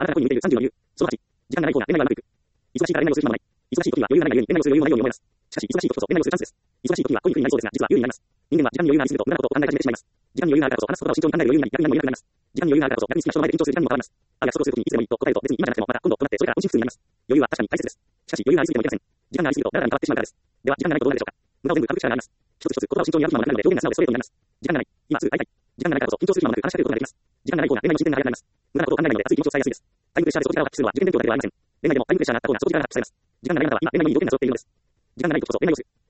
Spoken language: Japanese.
あなたが恋に向いている30の理由。その8。時間がない方が恋愛はうまくいく。忙しいから恋愛をする暇もない。忙しい時は余裕がないがゆえに恋愛をする余裕もないように思います。しかし、忙しい時こそ恋愛をするチャンスです。忙しい時は恋に不利になりそうですが、実は有利になります。人間は時間に余裕がありすぎると無駄なことを考え始めてしまいます。時間に余裕があるからこそ話すことを慎重に考える余裕になり、逆に何も言えなくなります。時間に余裕があるからこそ逆に好きな人の前で緊張する時間にも変わります。あ、約束をする時にいつでもいいと答えると別に今じゃなくてもまた今度となってそれから本心不通になります。余裕は確かに大切です。しかし余裕がありすぎてもいけません。時間がありすぎるとだらだらに変わってしまうからです。では時間がないとどうなるでしょうか。無駄を全部省く力があります。一つ一つ言葉を慎重に選ぶ暇もなくなるので表現が素直でストレートになります。時間がない。今すぐ会いたい。時間がないからこそ緊張する暇もなく話しかけることができます。時間がない方が恋愛の進展が早くなります。無駄なことを考えないので熱い気持ちを伝えやすいです。タイムプレッシャーで底力を発揮するのは受験勉強だけではありません。恋愛でもタイムプレッシャーがあった方が底力が発揮されます。時間がないならば今恋愛にいい条件が揃っているのです。時間がないとこそ恋愛をする。